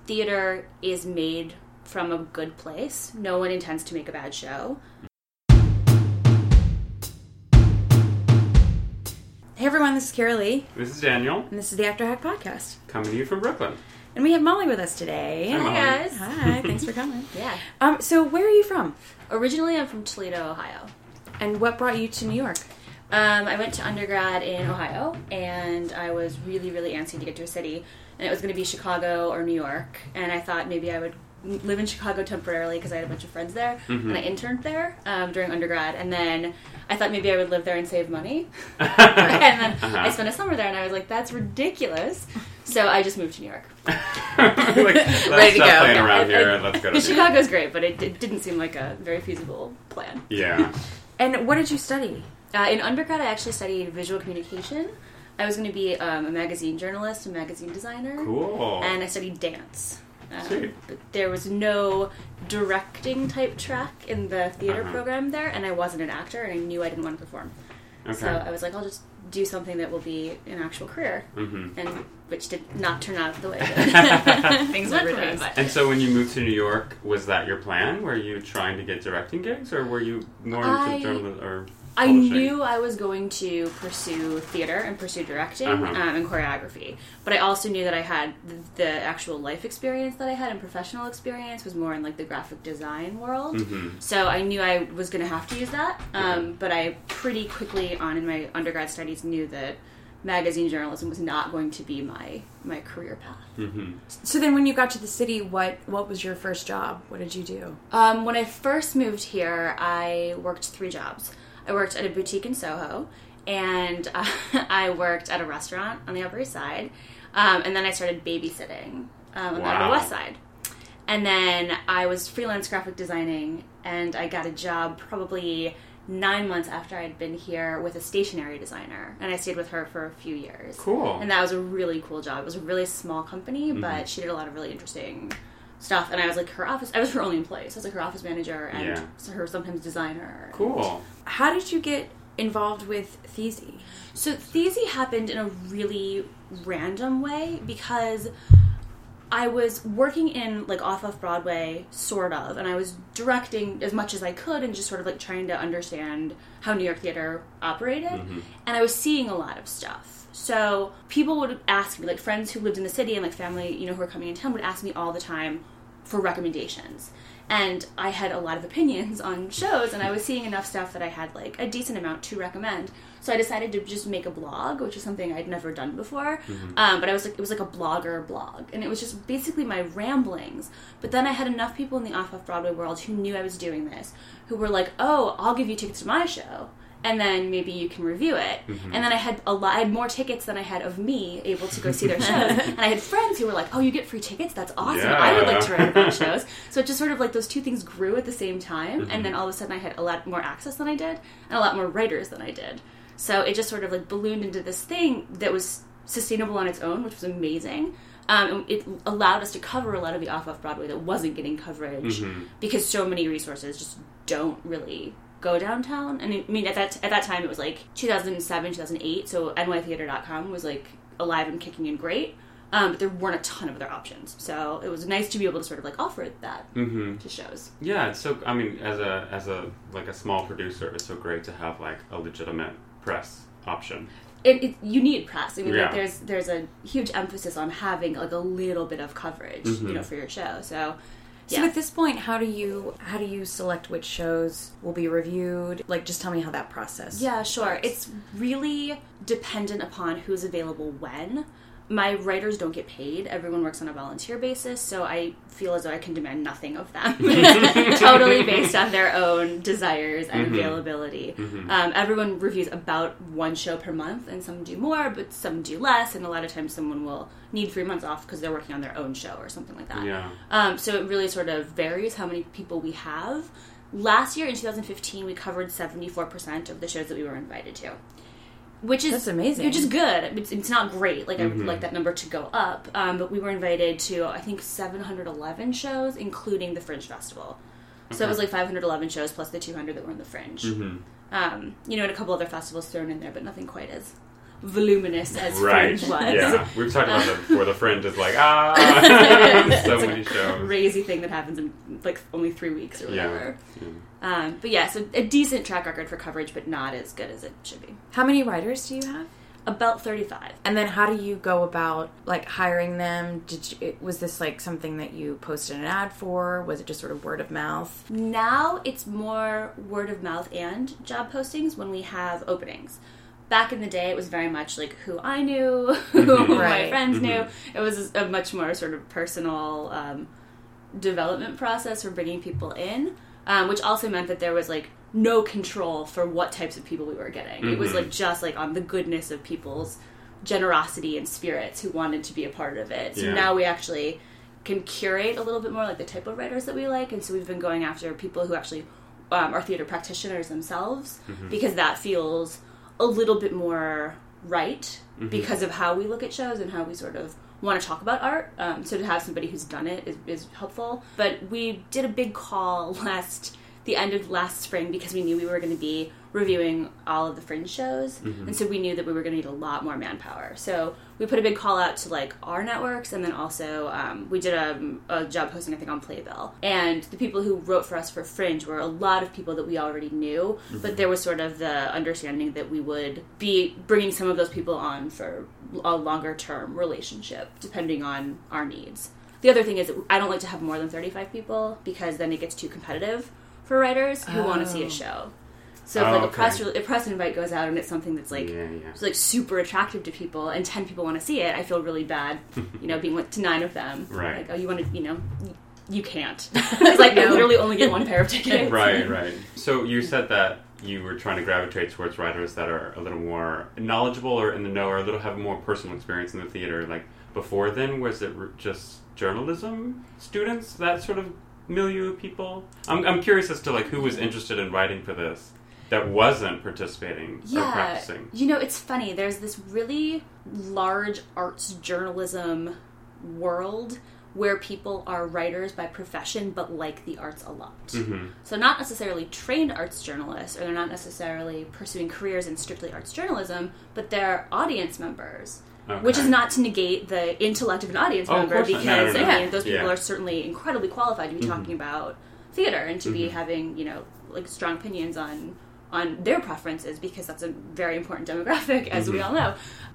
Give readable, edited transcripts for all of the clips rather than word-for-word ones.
theater is made from a good place. No one intends to make a bad show. Hey everyone, this is Kara Lee. This is Daniel. And this is the Actor Hack Podcast. Coming to you from Brooklyn. And we have Molly with us today. Hi, Molly. Guys. Hi, thanks for coming. Yeah. So where are you from? Originally, I'm from Toledo, Ohio. And what brought you to New York? I went to undergrad in Ohio, and I was really, really antsy to get to a city. And it was going to be Chicago or New York. And I thought maybe I would live in Chicago temporarily because I had a bunch of friends there. Mm-hmm. And I interned there during undergrad. And then I thought maybe I would live there and save money. And then I spent a summer there, and I was like, that's ridiculous. So I just moved to New York. Let's Ready to stop go. playing around here and let's go to New York. Chicago's great, but it didn't seem like a very feasible plan. Yeah. And what did you study? In undergrad, I actually studied visual communication. I was going to be a magazine journalist, a magazine designer. Cool. And I studied dance. Sweet. But there was no directing type track in the theater program there, and I wasn't an actor, and I knew I didn't want to perform. Okay. So I was like, I'll just do something that will be an actual career, and which did not turn out the way that things went for me. But And so when you moved to New York, was that your plan? Were you trying to get directing gigs, or were you more into journalism or I publishing? knew I was going to pursue theater and pursue directing and choreography, but I also knew that I had the actual life experience that I had and professional experience was more in like the graphic design world. So I knew I was going to have to use that, but I pretty quickly on in my undergrad studies knew that magazine journalism was not going to be my career path. So then when you got to the city, what was your first job? What did you do? When I first moved here, I worked 3 jobs. I worked at a boutique in Soho, and I worked at a restaurant on the Upper East Side, and then I started babysitting on the Upper West Side. And then I was freelance graphic designing, and I got a job probably 9 months after I'd been here with a stationery designer, and I stayed with her for a few years. Cool. And that was a really cool job. It was a really small company, but she did a lot of really interesting stuff, and I was like I was her only employee, so I was like her office manager and her sometimes designer. Cool. How did you get involved with Theasy? So Theasy happened in a really random way because I was working in like off Broadway, sort of, and I was directing as much as I could and just sort of like trying to understand how New York theater operated, and I was seeing a lot of stuff. So people would ask me, like friends who lived in the city and like family, you know, who were coming in town would ask me all the time for recommendations. And I had a lot of opinions on shows, and I was seeing enough stuff that I had like a decent amount to recommend. So I decided to just make a blog, which is something I'd never done before. But it was like a blogger blog, and it was just basically my ramblings. But then I had enough people in the off-Broadway world who knew I was doing this, who were like, "Oh, I'll give you tickets to my show, and then maybe you can review it." And then I had more tickets than I had of me able to go see their shows. And I had friends who were like, "Oh, you get free tickets? That's awesome. Yeah. I would like to write about shows." So it just sort of like those two things grew at the same time. And then all of a sudden I had a lot more access than I did and a lot more writers than I did. So it just sort of like ballooned into this thing that was sustainable on its own, which was amazing. And it allowed us to cover a lot of the off-Broadway that wasn't getting coverage because so many resources just don't really go downtown. And I mean, at that time it was like 2007, 2008, so nytheater.com was like alive and kicking and great, but there weren't a ton of other options. So it was nice to be able to sort of like offer that to shows. Yeah, it's so, I mean, as a like a small producer, it's so great to have like a legitimate press option. You need press. I mean, Yeah. like, there's a huge emphasis on having like a little bit of coverage, you know, for your show. So So at this point, how do you select which shows will be reviewed? Like, just tell me how that process. Yeah, sure. works. It's really dependent upon who's available when. My writers don't get paid. Everyone works on a volunteer basis, so I feel as though I can demand nothing of them. It's totally based on their own desires and availability. Everyone reviews about 1 show per month, and some do more, but some do less, and a lot of times someone will need 3 months off because they're working on their own show or something like that. Yeah. So it really sort of varies how many people we have. Last year, in 2015, we covered 74% of the shows that we were invited to. That's amazing. Which is good. It's not great. Like I would like that number to go up. But we were invited to I think 711 shows, including the Fringe Festival. So it was like 511 shows plus the 200 that were in the Fringe. You know, and a couple other festivals thrown in there, but nothing quite as voluminous as Right. Fringe was. Yeah. We've talked about that before. The Fringe is like, so It's many shows. Crazy thing that happens in like only 3 weeks or whatever. Yeah. But yeah, so a decent track record for coverage, but not as good as it should be. How many writers do you have? About 35. And then how do you go about like hiring them? Was this like something that you posted an ad for? Was it just sort of word of mouth? Now it's more word of mouth and job postings when we have openings. Back in the day, it was very much like who I knew, who my Right. friends knew. It was a much more sort of personal development process for bringing people in, which also meant that there was like no control for what types of people we were getting. It was like just like on the goodness of people's generosity and spirits who wanted to be a part of it. So now we actually can curate a little bit more like the type of writers that we like, and so we've been going after people who actually are theater practitioners themselves, because that feels a little bit more right because of how we look at shows and how we sort of want to talk about art. So to have somebody who's done it is helpful. But we did a big call the end of last spring because we knew we were going to be reviewing all of the Fringe shows, and so we knew that we were going to need a lot more manpower. So we put a big call out to like our networks, and then also we did a job posting I think on Playbill, and the people who wrote for us for Fringe were a lot of people that we already knew, but there was sort of the understanding that we would be bringing some of those people on for a longer term relationship depending on our needs. The other thing is that I don't like to have more than 35 people because then it gets too competitive for writers who want to see a show. So if like a press invite goes out and it's something that's like it's like super attractive to people and 10 people want to see it, I feel really bad, being with to 9 of them. Right. Like, oh, you want to, you can't. It's like I literally only get one pair of tickets. Right. So you said that you were trying to gravitate towards writers that are a little more knowledgeable or in the know or have more personal experience in the theater. Like before then, was it just journalism students, that sort of milieu of people? I'm curious as to like who was interested in writing for this that wasn't participating or practicing. It's funny. There's this really large arts journalism world where people are writers by profession but like the arts a lot. So not necessarily trained arts journalists, or they're not necessarily pursuing careers in strictly arts journalism, but they're audience members. Okay. Which is not to negate the intellect of an audience member, because those people are certainly incredibly qualified to be talking about theater and to be having, like strong opinions on their preferences, because that's a very important demographic, as we all know.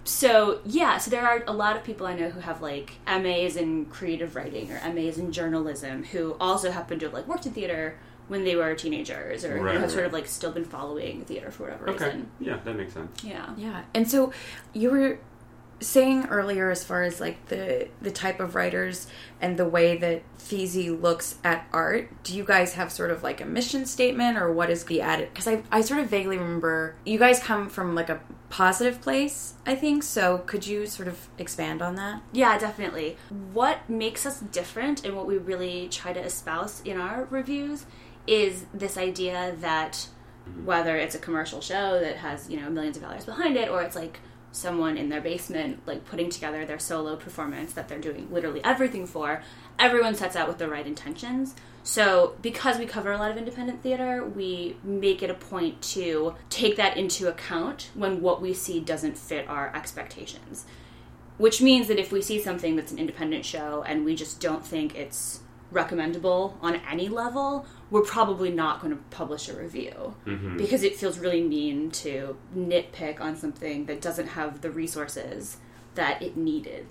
So there are a lot of people I know who have like MAs in creative writing or MAs in journalism who also happen to have like worked in theater when they were teenagers, or have sort of like still been following theater for whatever reason. Yeah, that makes sense. Yeah. And so you were saying earlier, as far as like the type of writers and the way that Feezy looks at art, do you guys have sort of like a mission statement, or what is the added? Because I sort of vaguely remember you guys come from like a positive place, I think. So could you sort of expand on that? Yeah, definitely. What makes us different and what we really try to espouse in our reviews is this idea that whether it's a commercial show that has, millions of dollars behind it, or it's like someone in their basement like putting together their solo performance that they're doing literally everything for, everyone sets out with the right intentions. So because we cover a lot of independent theater, we make it a point to take that into account when what we see doesn't fit our expectations. Which means that if we see something that's an independent show and we just don't think it's recommendable on any level, we're probably not going to publish a review, because it feels really mean to nitpick on something that doesn't have the resources that it needed,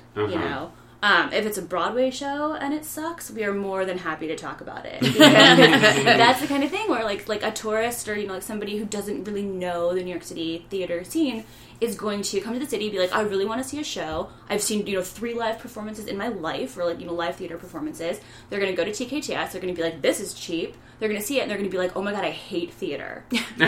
If it's a Broadway show and it sucks, we are more than happy to talk about it. That's the kind of thing where like a tourist or, like somebody who doesn't really know the New York City theater scene is going to come to the city and be like, I really want to see a show. I've seen, 3 live performances in my life, or live theater performances. They're going to go to TKTS. They're going to be like, this is cheap. They're going to see it and they're going to be like, oh my God, I hate theater.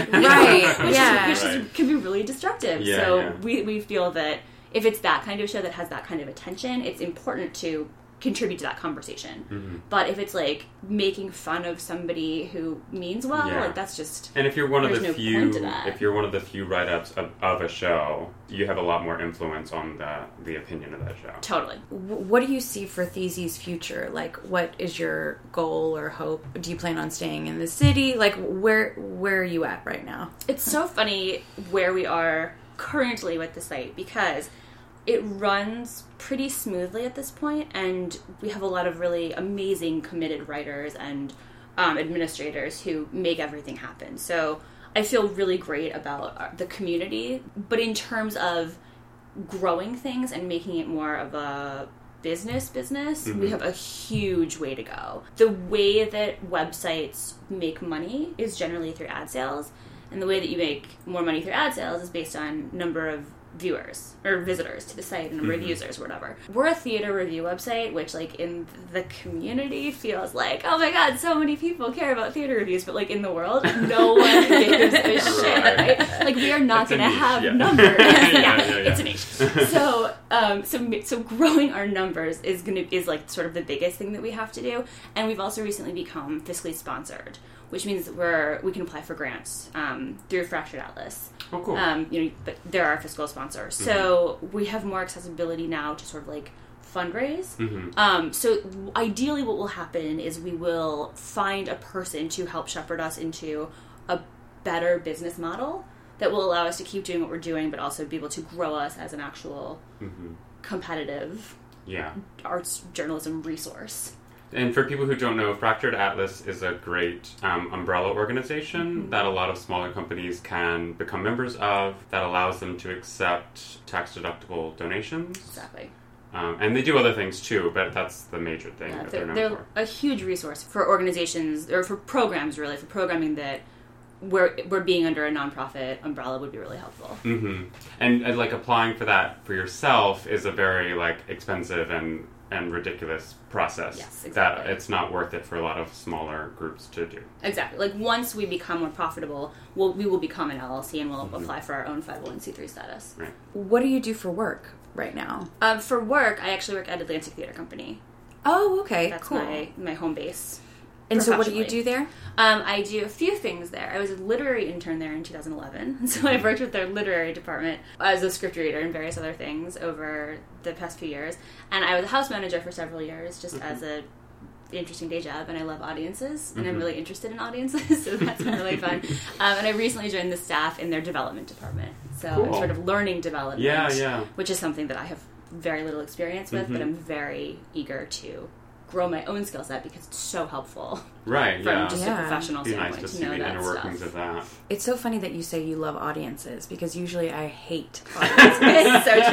Which can be really destructive. We feel that if it's that kind of show that has that kind of attention, it's important to contribute to that conversation. But if it's like making fun of somebody who means well, like that's just, and if you're one of the few write-ups of a show, you have a lot more influence on the opinion of that show. Totally. What do you see for Feezy's future? Like, what is your goal or hope? Do you plan on staying in the city? Like, where are you at right now? It's so funny where we are currently with the site because it runs pretty smoothly at this point, and we have a lot of really amazing committed writers and administrators who make everything happen. So I feel really great about the community, but in terms of growing things and making it more of a business, we have a huge way to go. The way that websites make money is generally through ad sales, and the way that you make more money through ad sales is based on number of viewers or visitors to the site, a number of users or whatever. We're a theater review website, which like in the community feels like, oh my god, so many people care about theater reviews, but like in the world, no one gives a shit, right? Like we are not going to have numbers. It's a niche. So growing our numbers is like sort of the biggest thing that we have to do, and we've also recently become fiscally sponsored, which means that we can apply for grants through Fractured Atlas. Oh, cool. But they're our fiscal sponsor. So we have more accessibility now to sort of like fundraise. So ideally what will happen is we will find a person to help shepherd us into a better business model that will allow us to keep doing what we're doing, but also be able to grow us as an actual competitive arts journalism resource. And for people who don't know, Fractured Atlas is a great umbrella organization that a lot of smaller companies can become members of that allows them to accept tax-deductible donations. Exactly. And they do other things too, but that's the major thing that they're known for. They're a huge resource for organizations, or for programs really, for programming that we're being under a nonprofit umbrella would be really helpful. And like applying for that for yourself is a very like expensive and ridiculous process. Yes, exactly. That it's not worth it for a lot of smaller groups to do. Exactly. Like once we become more profitable, we will become an LLC and we'll apply for our own 501c3 status. Right. What do you do for work right now? For work, I actually work at Atlantic Theater Company. Oh, okay. That's cool. my home base. And so what do you do there? I do a few things there. I was a literary intern there in 2011. So I've worked with their literary department as a script reader and various other things over the past few years. And I was a house manager for several years just as a interesting day job. And I love audiences. And I'm really interested in audiences. So that's been really fun. And I recently joined the staff in their development department. So I'm sort of learning development. Which is something that I have very little experience with. But I'm very eager to grow my own skill set because it's so helpful. Right, from just a professional It'd be standpoint nice to to know see the that inner workings stuff. of that. It's so funny that you say you love audiences because usually I hate audiences. It's so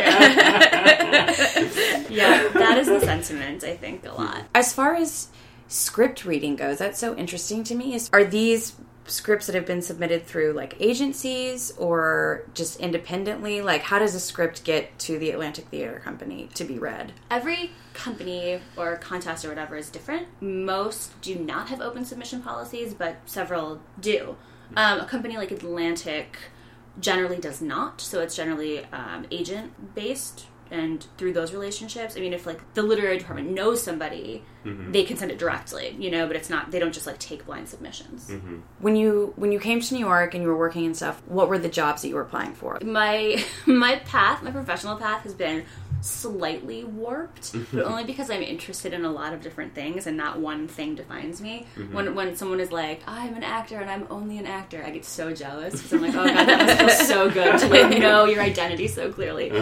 true. Yeah, that is the sentiment, I think, a lot. As far as script reading goes, that's so interesting to me. Are these scripts that have been submitted through like agencies or just independently? Like how does a script get to the Atlantic Theater Company to be read? Every company or contest or whatever is different. Most do not have open submission policies, but several do. A company like Atlantic generally does not, so it's generally agent based. And through those relationships, I mean, if like the literary department knows somebody, they can send it directly, but it's not, they don't just like take blind submissions. When you came to New York and you were working and stuff, what were the jobs that you were applying for? My professional path has been slightly warped, but only because I'm interested in a lot of different things and not one thing defines me. When someone is like, I'm an actor and I'm only an actor, I get so jealous because I'm like, oh god, that must feel so good to like know your identity so clearly.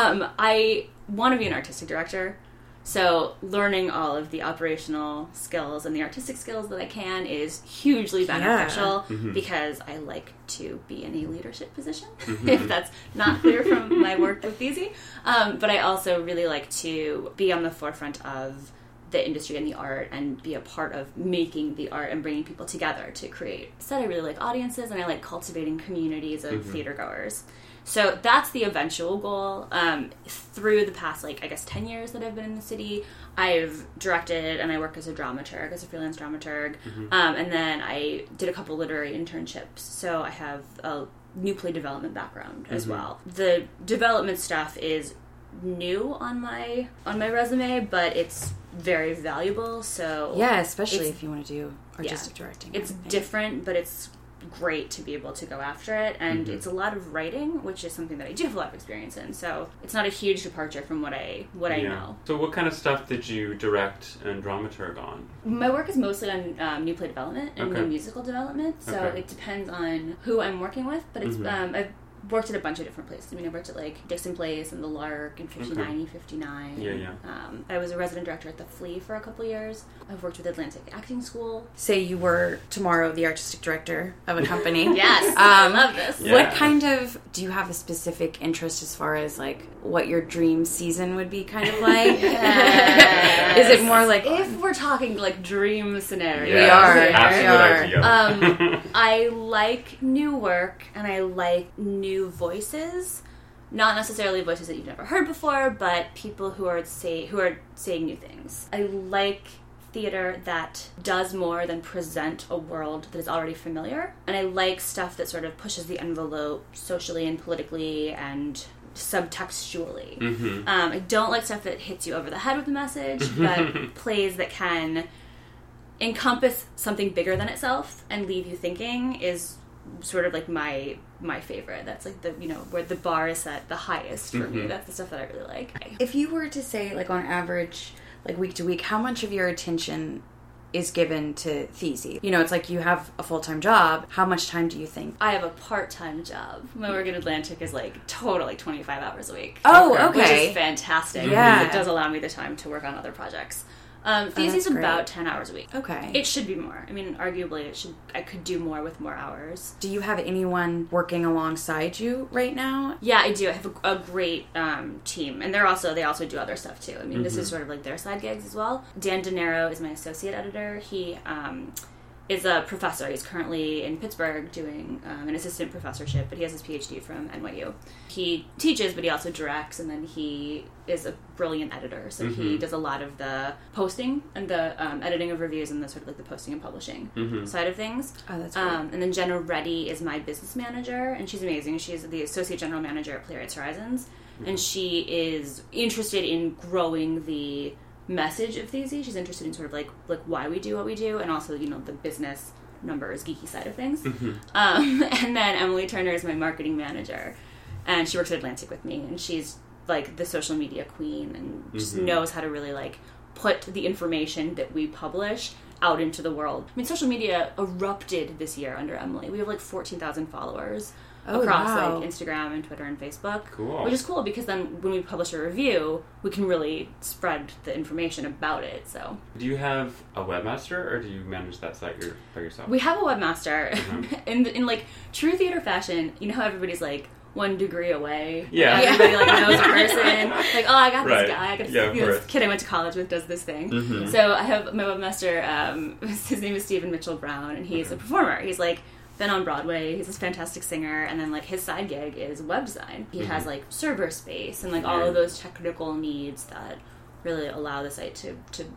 I want to be an artistic director, so learning all of the operational skills and the artistic skills that I can is hugely beneficial because I like to be in a leadership position, if that's not clear from my work with Feezy. But I also really like to be on the forefront of the industry and the art and be a part of making the art and bringing people together to create. So I really like audiences and I like cultivating communities of theater goers. So that's the eventual goal. Through the past, 10 years that I've been in the city, I've directed and I work as a dramaturg, as a freelance dramaturg. And then I did a couple literary internships. So I have a new play development background as well. The development stuff is new on my resume, but it's very valuable. So yeah, especially if you want to do artistic directing. It's different, but it's great to be able to go after it, and it's a lot of writing, which is something that I do have a lot of experience in, so it's not a huge departure from what I know. So what kind of stuff did you direct and dramaturg on? My work is mostly on new play development and new musical development, so it depends on who I'm working with, but it's I've worked at a bunch of different places. I mean, I worked at like Dixon Place and the Lark and 59E59. Yeah. I was a resident director at the Flea for a couple years. I've worked with Atlantic Acting School. Say you were tomorrow the artistic director of a company. Yes, I love this. Yeah. What kind of, do you have a specific interest as far as like what your dream season would be kind of like? Yes. Is it more like, If we're talking like dream scenario, We are. Absolute We are. idea. I like new work and I like new voices. Not necessarily voices that you've never heard before, but people who are saying new things. I like theater that does more than present a world that is already familiar. And I like stuff that sort of pushes the envelope socially and politically and subtextually. Mm-hmm. I don't like stuff that hits you over the head with a message, but plays that can encompass something bigger than itself and leave you thinking is sort of like my favorite. That's like the, you know, where the bar is set the highest for me. That's the stuff that I really like. if you were to say like on average, like week to week, how much of your attention is given to Theasy? You know, it's like you have a full-time job. How much time do you think? I have a part-time job. My work at Atlantic is like totally 25 hours a week. Oh, Which okay. is fantastic. Yeah. Because it does allow me the time to work on other projects. Theasy's that's great. about 10 hours a week. Okay. It should be more. I mean, arguably, I could do more with more hours. Do you have anyone working alongside you right now? Yeah, I do. I have a great team, and they also do other stuff too. I mean, this is sort of like their side gigs as well. Dan De Niro is my associate editor. He is a professor. He's currently in Pittsburgh doing an assistant professorship, but he has his PhD from NYU. He teaches, but he also directs, and then he is a brilliant editor. So he does a lot of the posting and the editing of reviews and the sort of like the posting and publishing side of things. Oh, that's great. And then Jenna Reddy is my business manager, and she's amazing. She's the associate general manager at Playwrights Horizons, and she is interested in growing the message of Theasy. She's interested in sort of like why we do what we do, and also, you know, the business numbers, geeky side of things. And then Emily Turner is my marketing manager, and she works at Atlantic with me, and she's like the social media queen and just knows how to really like put the information that we publish out into the world. I mean, social media erupted this year under Emily. We have like 14,000 followers across wow. like Instagram and Twitter and Facebook. Cool. Which is cool because then when we publish a review, we can really spread the information about it. So Do you have a webmaster, or do you manage that site by yourself? we have a webmaster. In like true theater fashion, you know how everybody's like 1 degree away. Yeah. Everybody like knows a person. Like, oh, I got Right. this guy. I got this, Yeah, of this course. kid I went to college with does this thing. So I have my webmaster. His name is Stephen Mitchell Brown, and he's a performer. He's like been on Broadway. He's this fantastic singer, and then like his side gig is web design. He has like server space and like all of those technical needs that really allow the site to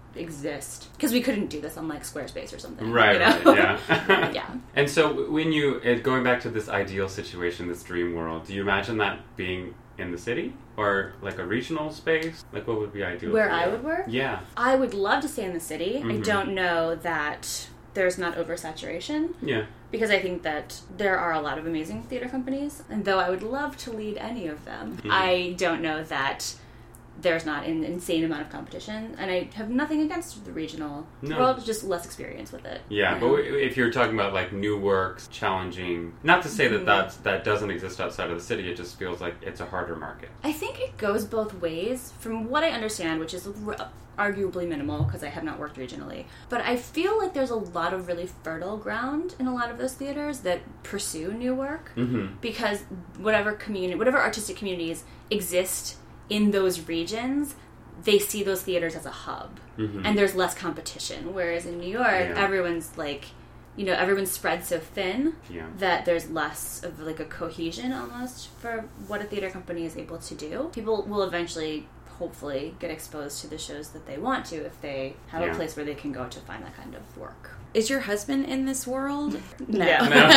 exist, because we couldn't do this on like Squarespace or something, Right, you know? right, yeah. Yeah. And so when you, going back to this ideal situation, this dream world, do you imagine that being in the city or like a regional space? Like what would be ideal? Where for you? I would work? Yeah. I would love to stay in the city. I don't know that there's not oversaturation, Yeah. because I think that there are a lot of amazing theater companies, and though I would love to lead any of them, I don't know that there's not an insane amount of competition, and I have nothing against the regional world, just less experience with it. Yeah, you but know? if you're talking about like new works, challenging, not to say that doesn't exist outside of the city, it just feels like it's a harder market. I think it goes both ways, from what I understand, which is arguably minimal because I have not worked regionally. But I feel like there's a lot of really fertile ground in a lot of those theaters that pursue new work, because whatever artistic communities exist in those regions, they see those theaters as a hub, and there's less competition. Whereas in New York, everyone's like, you know, everyone's spread so thin that there's less of like a cohesion almost for what a theater company is able to do. People will eventually, hopefully, get exposed to the shows that they want to if they have a place where they can go to find that kind of work. Is your husband in this world? No.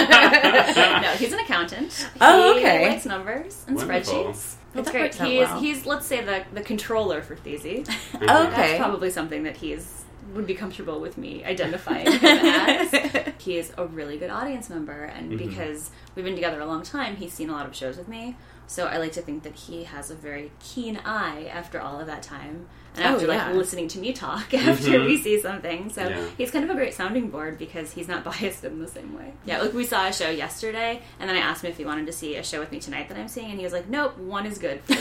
No, he's an accountant. Oh, He okay. likes numbers and Wonderful. spreadsheets. Well, It's that great. works out He is, well. he's, let's say, the controller for Theasy. Okay. That's probably something that would be comfortable with me identifying him as. He is a really good audience member, and because we've been together a long time, he's seen a lot of shows with me, So I like to think that he has a very keen eye after all of that time. And after like listening to me talk after we see something. So he's kind of a great sounding board because he's not biased in the same way. Yeah, like we saw a show yesterday and then I asked him if he wanted to see a show with me tonight that I'm seeing and he was like, nope, one is good for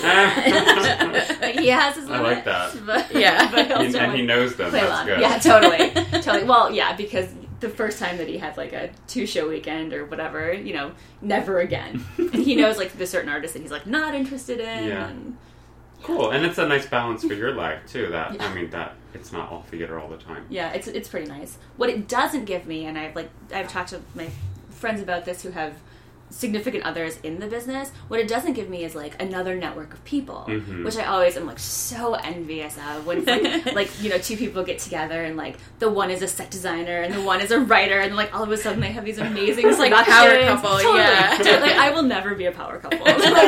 like, he has his limit. I like that. But, and he knows them. That's good. Yeah, totally. Well, yeah, because the first time that he had like a 2-show weekend or whatever, you know, never again. And he knows like the certain artists that he's like not interested in. Yeah. And, cool, and it's a nice balance for your life too. That I mean, that it's not all theater all the time. Yeah, it's pretty nice. What it doesn't give me, and I've talked to my friends about this who have significant others in the business. What it doesn't give me is like another network of people, which I always am like so envious of. When it's like you know 2 people get together and like the one is a set designer and the one is a writer, and like all of a sudden they have these amazing like power couple. Totally. Yeah, like I will never be a power couple.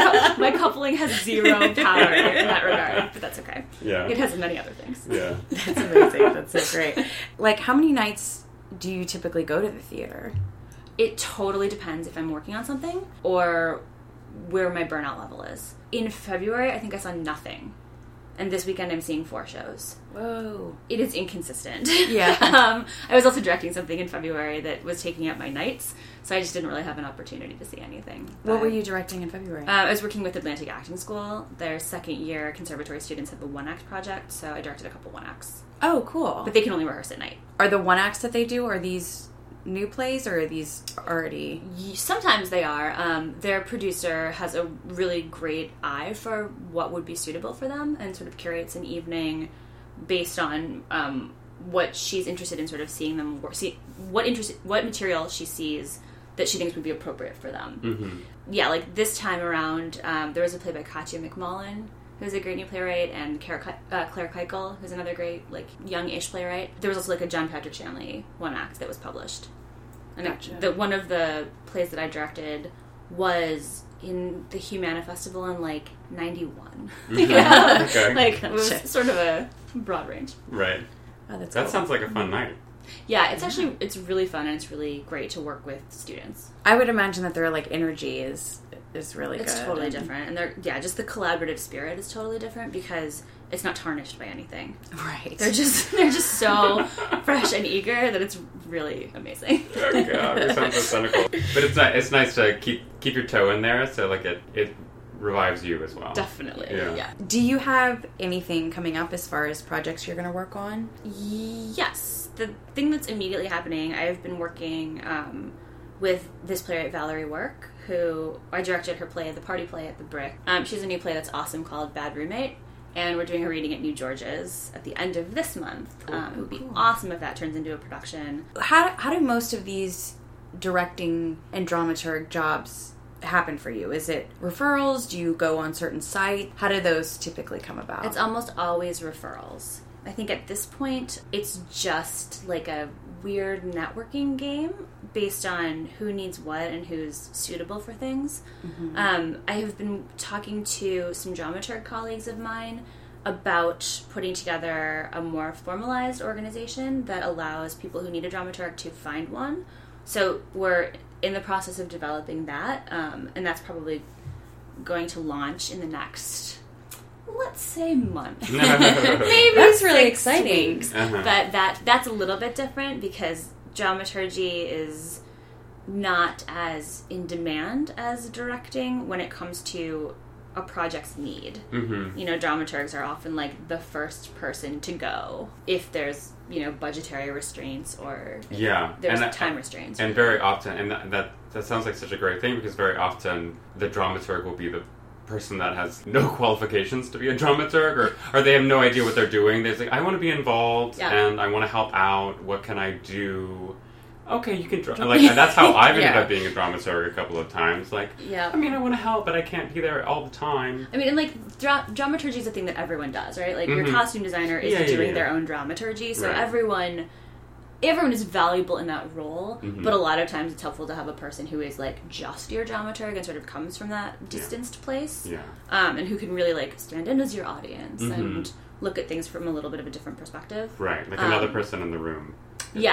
My coupling has 0 power in that regard, but that's okay. Yeah, it has many other things. Yeah, that's amazing. That's so great. Like, how many nights do you typically go to the theater? It totally depends if I'm working on something or where my burnout level is. In February, I think I saw nothing. And this weekend, I'm seeing 4 shows. Whoa. It is inconsistent. Yeah. I was also directing something in February that was taking up my nights, so I just didn't really have an opportunity to see anything. What were you directing in February? I was working with Atlantic Acting School. Their 2nd year conservatory students have a 1-act project, so I directed a couple 1-acts. Oh, cool. But they can only rehearse at night. Are the 1-acts that they do, are these new plays or are these already? Sometimes they are. Their producer has a really great eye for what would be suitable for them and sort of curates an evening based on what she's interested in sort of seeing them work, what material she sees that she thinks would be appropriate for them. Yeah, like this time around there was a play by Katya McMullen, who's a great new playwright, and Claire Keuchel, who's another great, like, young-ish playwright. There was also, like, a John Patrick Shanley 1-act that was published. And gotcha. One of the plays that I directed was in the Humana Festival in, like, 91. Yeah. Okay. Like, it was sort of a broad range. Right. Oh, that's that cool. sounds like a fun night. Yeah, it's really fun, and it's really great to work with students. I would imagine that their, like, energy is really good. It's totally different. And just the collaborative spirit is totally different because it's not tarnished by anything. Right. They're just so fresh and eager that it's really amazing. Oh god, it sounds so cynical. But it's nice to keep your toe in there, so like it revives you as well. Definitely. Yeah. Do you have anything coming up as far as projects you're going to work on? Yes. The thing that's immediately happening, I've been working with this playwright Valerie Work, who I directed her play, The Party Play at the Brick. She has a new play that's awesome called Bad Roommate, and we're doing a reading at New George's at the end of this month. It would be awesome if that turns into a production. How do most of these directing and dramaturg jobs happen for you? Is it referrals? Do you go on certain sites? How do those typically come about? It's almost always referrals. I think at this point, it's just like a weird networking game based on who needs what and who's suitable for things. I have been talking to some dramaturg colleagues of mine about putting together a more formalized organization that allows people who need a dramaturg to find one. So we're in the process of developing that, and that's probably going to launch in the next, let's say, month. Maybe that's really 6 exciting. weeks. But that's a little bit different because dramaturgy is not as in demand as directing when it comes to a project's need. You know, dramaturgs are often like the first person to go if there's, you know, budgetary restraints or there's time restraints. And very often, and that sounds like such a great thing because very often the dramaturg will be the person that has no qualifications to be a dramaturg, or they have no idea what they're doing. They're like, I want to be involved and I want to help out. What can I do? Okay, you can like that's how I've ended up being a dramaturg a couple of times. Like, I mean, I want to help, but I can't be there all the time. I mean, and like dramaturgy is a thing that everyone does, right? Like your costume designer is doing their own dramaturgy, so everyone is valuable in that role. But a lot of times it's helpful to have a person who is like just your dramaturg and sort of comes from that distanced place, and who can really like stand in as your audience and look at things from a little bit of a different perspective. Right, like another person in the room.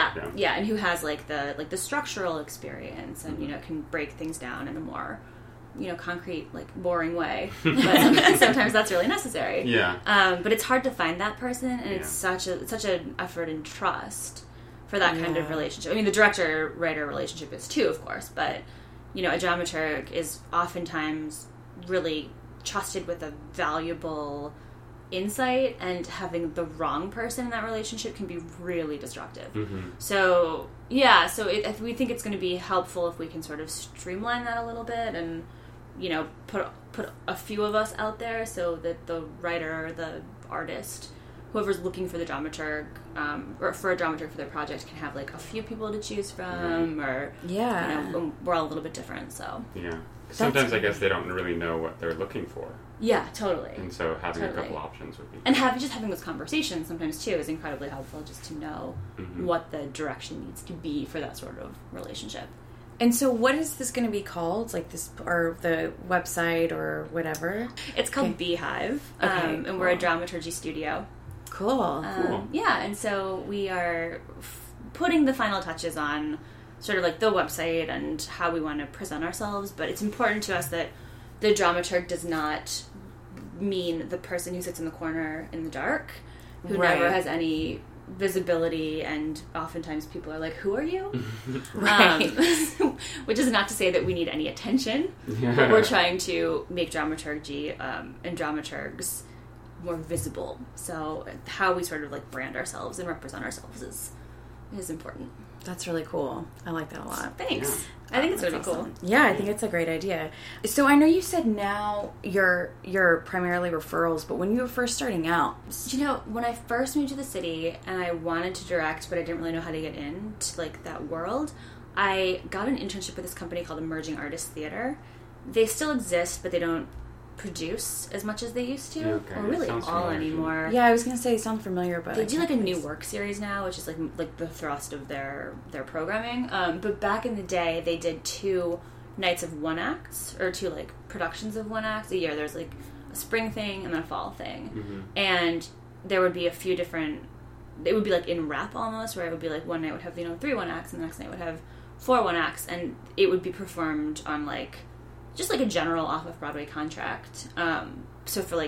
And who has like the structural experience and you know can break things down in a more concrete, like, boring way. But sometimes that's really necessary. Yeah. But it's hard to find that person, and it's such an effort and trust for that kind of relationship. I mean, the director-writer relationship is too, of course, but, a dramaturg is oftentimes really trusted with a valuable insight, and having the wrong person in that relationship can be really destructive. Mm-hmm. So we think it's going to be helpful if we can sort of streamline that a little bit, and put a few of us out there, so that the writer or the artist, whoever's looking for the dramaturg, or for a dramaturg for their project, can have like a few people to choose from, or we're all a little bit different. So sometimes I guess they don't really know what they're looking for. Yeah, totally. And so having a couple options would be... And having those conversations sometimes, too, is incredibly helpful, just to know what the direction needs to be for that sort of relationship. And so what is this going to be called? Like this, or the website, or whatever? It's called Beehive, and we're a dramaturgy studio. Cool. Yeah, and so we are putting the final touches on sort of like the website and how we want to present ourselves, but it's important to us that the dramaturg does not mean the person who sits in the corner in the dark, who never has any visibility, and oftentimes people are like, who are you? Which is not to say that we need any attention, but we're trying to make dramaturgy and dramaturgs more visible. So how we sort of like brand ourselves and represent ourselves is important. That's really cool. I like that a lot. Thanks. Yeah. I think it's really cool. Yeah, I think it's a great idea. So I know you said now you're primarily referrals, but when you were first starting out... when I first moved to the city and I wanted to direct, but I didn't really know how to get into like that world, I got an internship with this company called Emerging Artists Theater. They still exist, but they don't produce as much as they used to, or really all anymore. Yeah, I was gonna say it sounds familiar, but they do like a new work series now, which is like the thrust of their programming. But back in the day, they did 2 nights of one acts, or 2 like productions of one acts a year. There's like a spring thing and then a fall thing, and there would be a few different. It would be like in rep almost, where it would be like one night would have 3 one acts, and the next night would have 4 one acts, and it would be performed on like. Just like a general off-of-Broadway contract. So for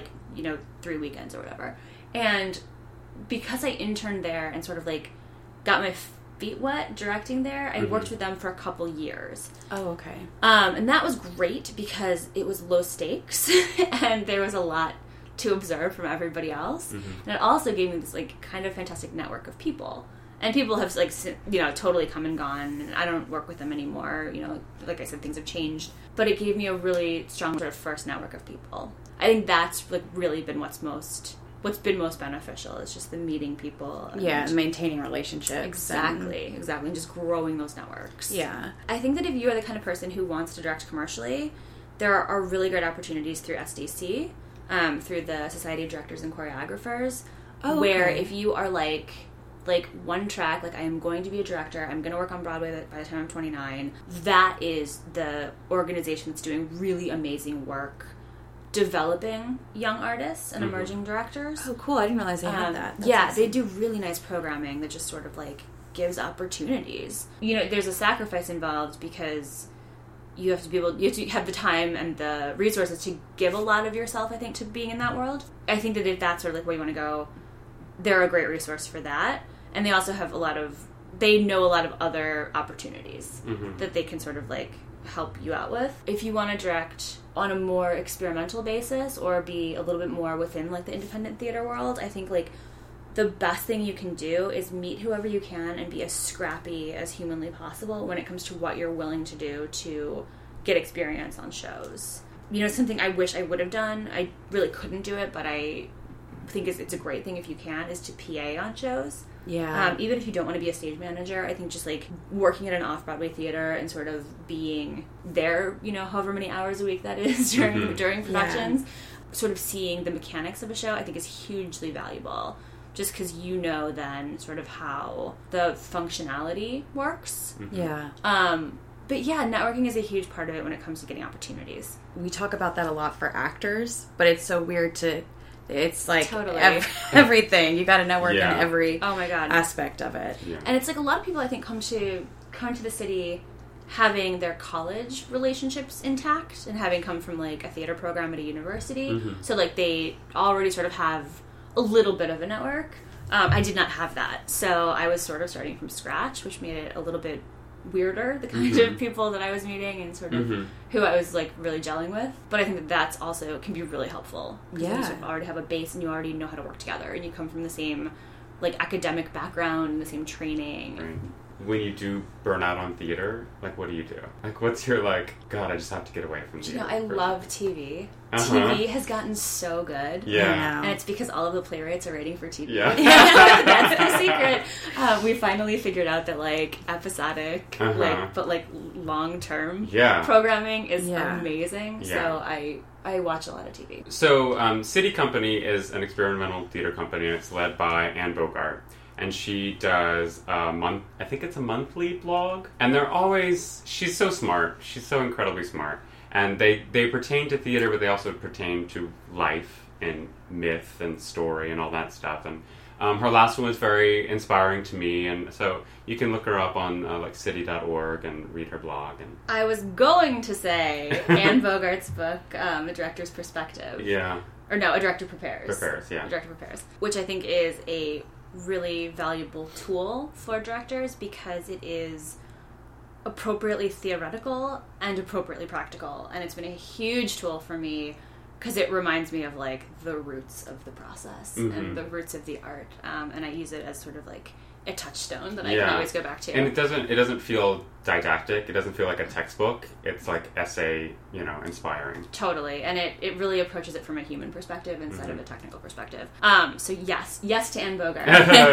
3 weekends or whatever. And because I interned there and sort of like got my feet wet directing there, I worked with them for a couple years. Oh, okay. And that was great because it was low stakes and there was a lot to observe from everybody else. And it also gave me this like kind of fantastic network of people. And people have like totally come and gone, and I don't work with them anymore. Like I said, things have changed. But it gave me a really strong sort of first network of people. I think that's like really been what's been most beneficial. Is just the meeting people. And maintaining relationships. Exactly, and just growing those networks. Yeah. I think that if you are the kind of person who wants to direct commercially, there are really great opportunities through SDC, through the Society of Directors and Choreographers, where if you are like one track, like I am going to be a director, I'm going to work on Broadway by the time I'm 29, that is the organization that's doing really amazing work developing young artists and emerging directors. Oh, cool. I didn't realize they had that. That's awesome. They do really nice programming that just sort of like gives opportunities. There's a sacrifice involved because you have to have the time and the resources to give a lot of yourself, I think, to being in that world. I think that if that's sort of like where you want to go, they're a great resource for that. And they also have they know a lot of other opportunities that they can sort of like help you out with. If you want to direct on a more experimental basis or be a little bit more within like the independent theater world, I think like the best thing you can do is meet whoever you can and be as scrappy as humanly possible when it comes to what you're willing to do to get experience on shows. Something I wish I would have done. I really couldn't do it, but I think it's a great thing if you can, is to PA on shows. Yeah. Even if you don't want to be a stage manager, I think just like working at an off-Broadway theater and sort of being there, however many hours a week that is during productions, sort of seeing the mechanics of a show, I think is hugely valuable. Just because then sort of how the functionality works. Yeah. But yeah, networking is a huge part of it when it comes to getting opportunities. We talk about that a lot for actors, but it's so weird to... It's like totally. Everything. You got to network in every aspect of it. Yeah. And it's like a lot of people, I think, come to the city having their college relationships intact and having come from like a theater program at a university. So like they already sort of have a little bit of a network. I did not have that, so I was sort of starting from scratch, which made it a little bit weirder, the kind of people that I was meeting and sort of who I was like really gelling with. But I think that that's also can be really helpful. Yeah. You sort of already have a base and you already know how to work together and you come from the same like academic background and the same training. Right. When you do burn out on theater, like what do you do? Like what's your like, God, I just have to get away from theater. You know, I love TV. Uh-huh. TV has gotten so good. Yeah. And it's because all of the playwrights are writing for TV. Yeah. That's the secret. We finally figured out that like episodic, like but like long term programming is amazing. Yeah. So I watch a lot of TV. So City Company is an experimental theater company, and it's led by Anne Bogart. And she does I think it's a monthly blog. And they're always, she's so smart. She's so incredibly smart. And they pertain to theater, but they also pertain to life and myth and story and all that stuff. And her last one was very inspiring to me. And so you can look her up on like city.org and read her blog. And I was going to say Anne Bogart's book, A Director's Perspective. Yeah. Or no, A Director Prepares. Prepares, yeah. A Director Prepares. Which I think is a really valuable tool for directors because it is appropriately theoretical and appropriately practical, and it's been a huge tool for me because it reminds me of like the roots of the process and the roots of the art, and I use it as sort of like a touchstone that I can always go back to. And it doesn't feel didactic. It doesn't feel like a textbook. It's like essay, inspiring. Totally. And it really approaches it from a human perspective instead of a technical perspective. So yes to Anne Bogart.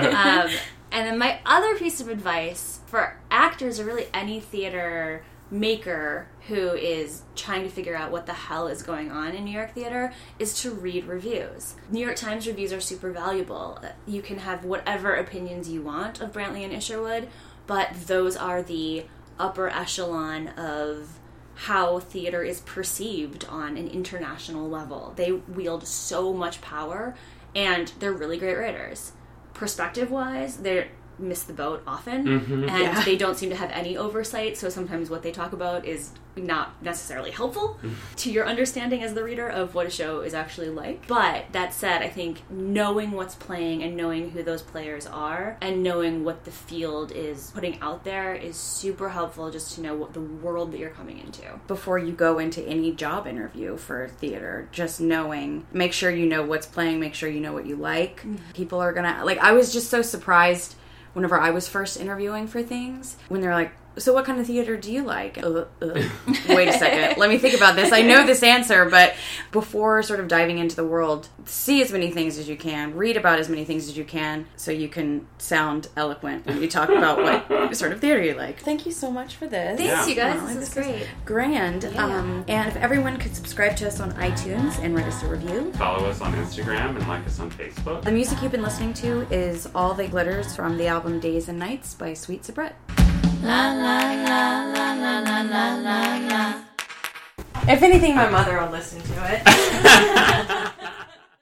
And then my other piece of advice for actors, or really any theater maker who is trying to figure out what the hell is going on in New York theater, is to read reviews. New York Times reviews are super valuable. You can have whatever opinions you want of Brantley and Isherwood, but those are the upper echelon of how theater is perceived on an international level. They wield so much power, and they're really great writers. Perspective-wise, they're miss the boat often, and they don't seem to have any oversight, so sometimes what they talk about is not necessarily helpful to your understanding as the reader of what a show is actually like. But that said, I think knowing what's playing and knowing who those players are and knowing what the field is putting out there is super helpful, just to know what the world that you're coming into. Before you go into any job interview for theater, just make sure you know what's playing, make sure you know what you like. People are gonna, I was just so surprised whenever I was first interviewing for things, when they're like, so what kind of theater do you like? Wait a second, let me think about this. I know this answer, but before sort of diving into the world, see as many things as you can, read about as many things as you can, so you can sound eloquent when you talk about what sort of theater you like. Thank you so much for this. Thanks, you guys. Wow, this is great. Grand. Yeah. And if everyone could subscribe to us on iTunes and write us a review. Follow us on Instagram and like us on Facebook. The music you've been listening to is All That Glitters from the album Days and Nights by Sweet Sabret. La la la la la la la la. If anything, my mother will listen to it.